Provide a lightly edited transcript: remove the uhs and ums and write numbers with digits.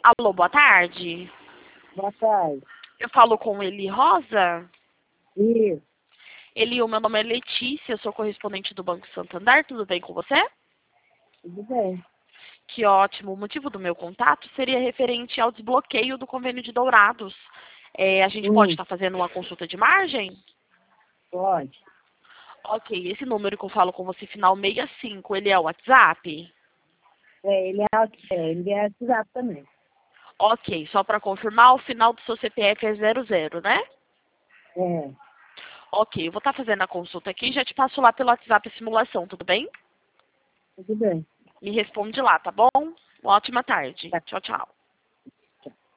Alô, boa tarde. Boa tarde. Eu falo com Eli Rosa. Isso, Eli, o meu nome é Letícia, eu sou correspondente do Banco Santander, tudo bem com você? tudo bem. Que ótimo. O motivo do meu contato seria referente ao desbloqueio do convênio de Dourados. A gente pode estar fazendo uma consulta de margem? Pode. Ok, esse número que eu falo com você, final 65, ele é o WhatsApp? Ele é WhatsApp também. Ok, só para confirmar, o final do seu CPF é 00, né? É, Ok, eu vou estar fazendo a consulta aqui e já te passo lá pelo WhatsApp a simulação, tudo bem? tudo bem. Me responde lá, tá bom? Uma ótima tarde. Tá. Tchau, tchau.